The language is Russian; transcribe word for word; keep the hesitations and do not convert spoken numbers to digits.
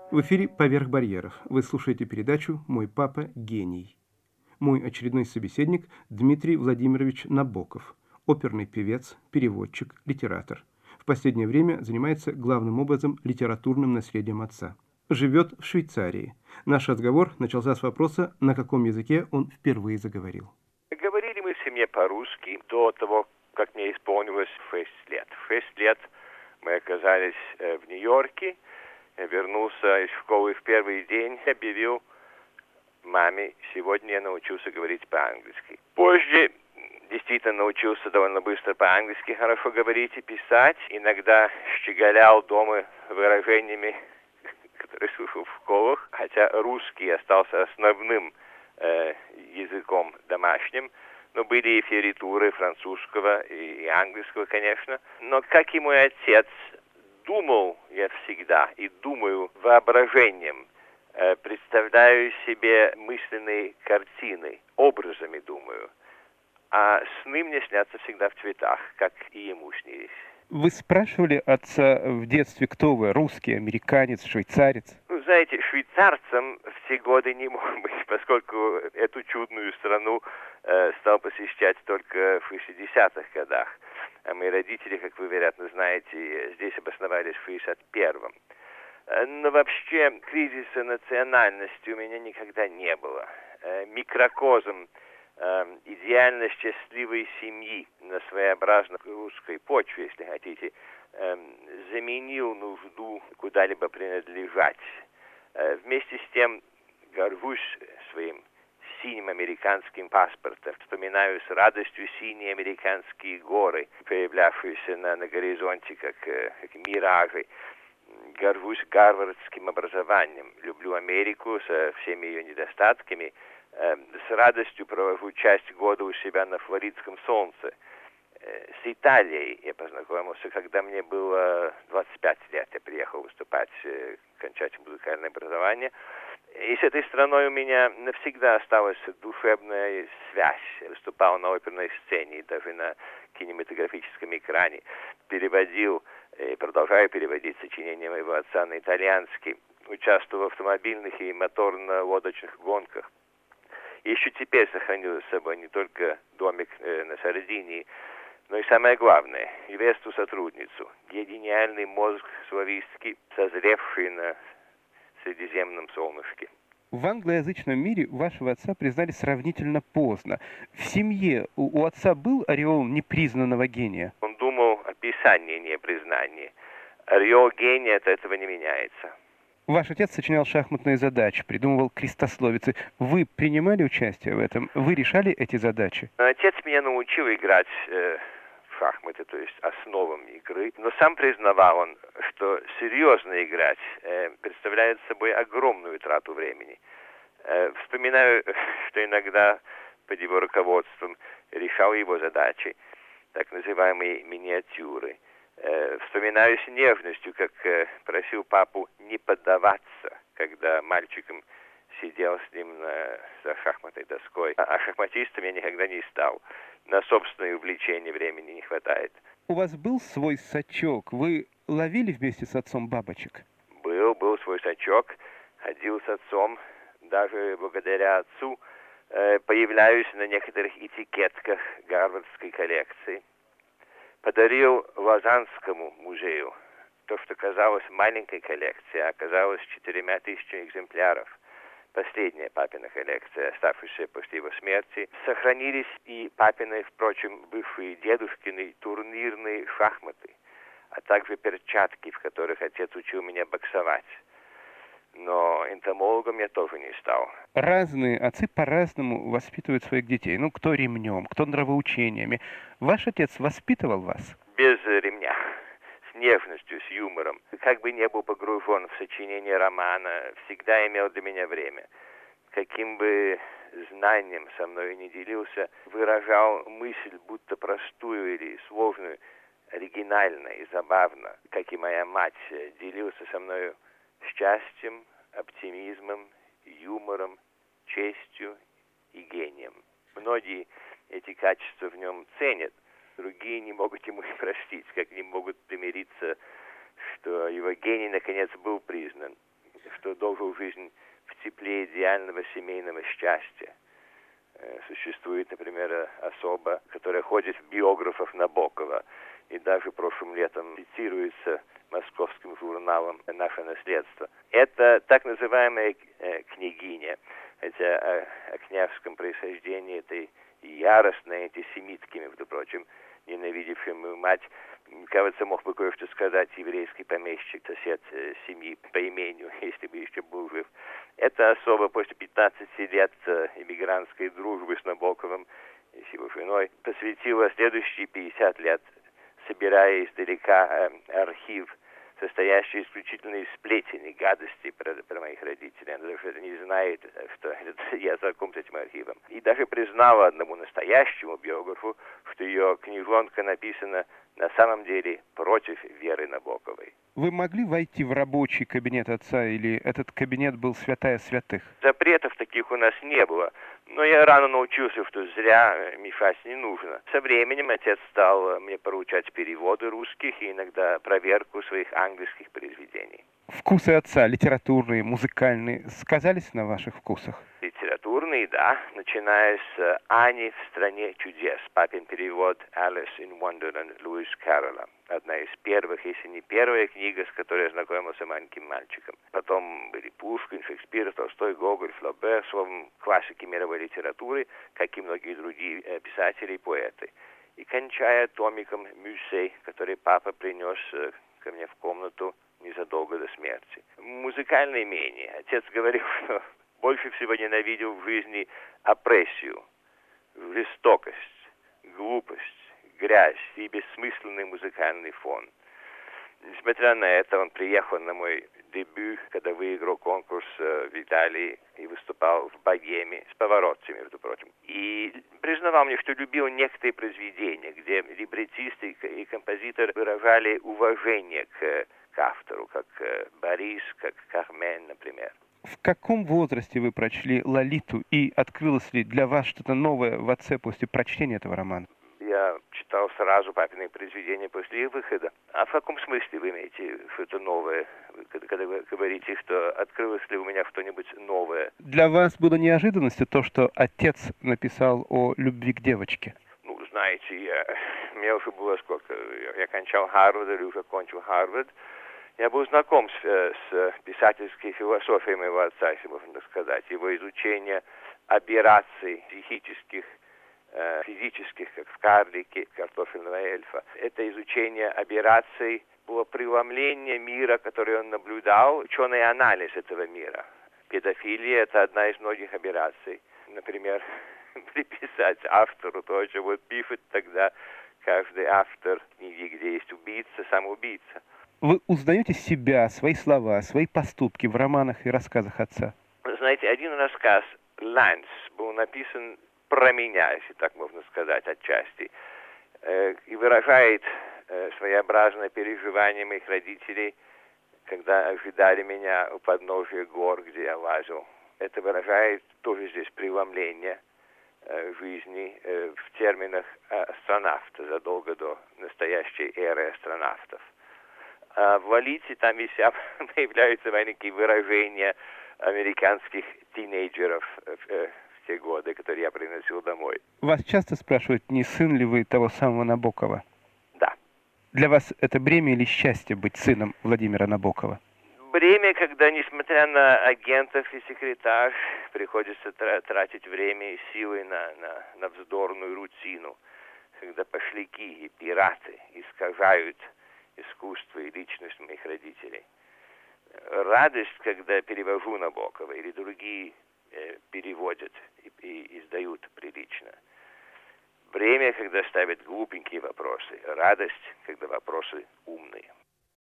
В эфире «Поверх барьеров». Вы слушаете передачу «Мой папа – гений». Мой очередной собеседник – Дмитрий Владимирович Набоков, оперный певец, переводчик, литератор. В последнее время занимается главным образом литературным наследием отца. Живет в Швейцарии. Наш разговор начался с вопроса, на каком языке он впервые заговорил. Говорили мы в семье по-русски до того, как мне исполнилось шесть лет. В шесть лет мы оказались в Нью-Йорке. Я вернулся из школы в первый день, объявил маме: сегодня я научился говорить по-английски. Позже действительно научился довольно быстро по-английски хорошо говорить и писать. Иногда щеголял дома выражениями, которые слышал в школах, хотя русский остался основным э, языком домашним. Но были и фиоритуры французского и, и английского, конечно. Но, как и мой отец, думал я всегда и думаю воображением, э, представляю себе мысленные картины, образами думаю. А сны мне снятся всегда в цветах, как и ему снились. Вы спрашивали отца в детстве, кто вы? Русский, американец, швейцарец? Ну, знаете, швейцарцем в те годы не мог быть, поскольку эту чудную страну э, стал посещать только в шестидесятых годах. А мои родители, как вы, вероятно, знаете, здесь обосновались в шестьдесят первом. Но вообще кризиса национальности у меня никогда не было. Э, микрокозм э, идеально счастливой семьи на своеобразной русской почве, если хотите, э, заменил нужду куда-либо принадлежать. Э, вместе с тем горжусь своим синим американским паспортом. Вспоминаю с радостью синие американские горы, появлявшиеся на, на горизонте, как, как миражи. Горжусь гарвардским образованием. Люблю Америку со всеми ее недостатками. Э, с радостью провожу часть года у себя на флоридском солнце. Э, с Италией я познакомился, когда мне было двадцать пять лет. Я приехал выступать, э, кончать музыкальное образование. И с этой страной у меня навсегда осталась душевная связь. Я выступал на оперной сцене и даже на кинематографическом экране. Переводил и продолжаю переводить сочинения моего отца на итальянский. Участвовал в автомобильных и моторно-лодочных гонках. И еще теперь сохранил за собой не только домик э, на Сардинии, но и самое главное, невесту сотрудницу. Гениальный мозг славистский, созревший на Средиземном солнышке. В англоязычном мире вашего отца признали сравнительно поздно. В семье у, у отца был ореол непризнанного гения? Он думал о писании, не о признании. Ореол гения от этого не меняется. Ваш отец сочинял шахматные задачи, придумывал крестословицы. Вы принимали участие в этом? Вы решали эти задачи? Отец меня научил играть э, в шахматы, то есть основам игры. Но сам признавал он, что серьезно играть э, представляет собой огромную трату времени. Э, вспоминаю, что иногда под его руководством решал его задачи, так называемые миниатюры. Э, вспоминаю с нежностью, как э, просил папу не поддаваться, когда мальчиком сидел с ним на, за шахматной доской. А, а шахматистом я никогда не стал. На собственное увлечение времени не хватает. У вас был свой сачок? Вы ловили вместе с отцом бабочек? Был, был свой сачок. Ходил с отцом. Даже благодаря отцу э, появляюсь на некоторых этикетках гарвардской коллекции. Подарил Лозаннскому музею то, что казалось маленькой коллекцией, а оказалось четырьмя тысячами экземпляров. Последняя папина коллекция, оставшаяся после его смерти. Сохранились и папины, впрочем, бывшие дедушкины турнирные шахматы, а также перчатки, в которых отец учил меня боксовать. Но энтомологом я тоже не стал. Разные отцы по-разному воспитывают своих детей. Ну, кто ремнем, кто нравоучениями. Ваш отец воспитывал вас? Без ремня. С нежностью, с юмором. Как бы не был погружен в сочинение романа, всегда имел для меня время. Каким бы знанием со мной не делился, выражал мысль, будто простую или сложную, оригинально и забавно, как и моя мать, делился со мною счастьем, оптимизмом, юмором, честью и гением. Многие эти качества в нем ценят, другие не могут ему и простить, как не могут примириться, что его гений наконец был признан. В продолжил жизнь в тепле идеального семейного счастья. Существует, например, особа, которая ходит в биографов Набокова, и даже прошлым летом цитируется московским журналом «Наше наследство». Это так называемая княгиня, хотя о, о княжеском происхождении этой яростной антисемитки, между прочим, ненавидевшей мою мать, кажется, мог бы кое-что сказать еврейский помещик, сосед э, семьи по имению, если бы еще был жив. Эта особа после пятнадцати лет э, иммигрантской дружбы с Набоковым и с его женой посвятила следующие пятьдесят лет, собирая издалека э, архив, состоящий исключительно из сплетен и гадостей про, про моих родителей. Она даже не знает, что я знаком с этим архивом. И даже признала одному настоящему биографу, что ее книжонка написана на самом деле против Веры Набоковой. Вы могли войти в рабочий кабинет отца, или этот кабинет был святая святых? Запретов таких у нас не было. Но я рано научился, что зря мешать не нужно. Со временем отец стал мне поручать переводы русских и иногда проверку своих английских произведений. Вкусы отца, литературные, музыкальные, сказались на ваших вкусах? Литературные, да, начиная с «Ани в стране чудес», папин перевод «Alice in Wonderland» Льюис Кэрролла. Одна из первых, если не первая книга, с которой я знакомился маленьким мальчиком. Потом были Пушкин, Шекспир, Толстой, Гоголь, Флобер, словом, классики мировой литературы, как и многие другие писатели и поэты. И кончая томиком Мюссе, который папа принес ко мне в комнату незадолго до смерти. Музыкальное менее. Отец говорил, что больше всего ненавидел в жизни опрессию, жестокость, глупость, грязь и бессмысленный музыкальный фон. Несмотря на это, он приехал на мой дебют, когда выиграл конкурс в Италии и выступал в Богеме с Паваротти, между прочим. И признавал мне, что любил некоторые произведения, где либретисты и композитор выражали уважение к, к автору, как Борис, как Кармен, например. В каком возрасте вы прочли «Лолиту» и открылось ли для вас что-то новое в отце после прочтения этого романа? Я читал сразу папины произведения после их выхода. А в каком смысле вы имеете что-то новое, когда вы говорите, что открылось ли у меня что-нибудь новое? Для вас было неожиданностью то, что отец написал о любви к девочке? Ну, знаете, я, мне уже было сколько, я кончал Харвард или уже кончил Харвард. Я был знаком с, с писательской философией моего отца, если можно так сказать. Его изучение аберраций психических, э, физических, как в карлике картофельного эльфа. Это изучение аберраций было преломление мира, который он наблюдал, ученый анализ этого мира. Педофилия – это одна из многих аберраций. Например, приписать автору то, что вот пишет тогда каждый автор книги, где есть убийца, сам убийца. Вы узнаете себя, свои слова, свои поступки в романах и рассказах отца? Знаете, один рассказ «Ланс» был написан про меня, если так можно сказать, отчасти, и выражает своеобразное переживание моих родителей, когда ожидали меня у подножия гор, где я лазил. Это выражает тоже здесь преломление жизни в терминах астронавта задолго до настоящей эры астронавтов. А в «Лолите» там висят, появляются маленькие выражения американских тинейджеров в, в те годы, которые я приносил домой. Вас часто спрашивают, не сын ли вы того самого Набокова? Да. Для вас это бремя или счастье быть сыном Владимира Набокова? Бремя, когда, несмотря на агентов и секретарь, приходится тратить время и силы на, на, на вздорную рутину, когда пошляки и пираты искажают искусство и личность моих родителей. Радость, когда перевожу Набокова, или другие э, переводят и, и издают прилично. Время, когда ставят глупенькие вопросы. Радость, когда вопросы умные.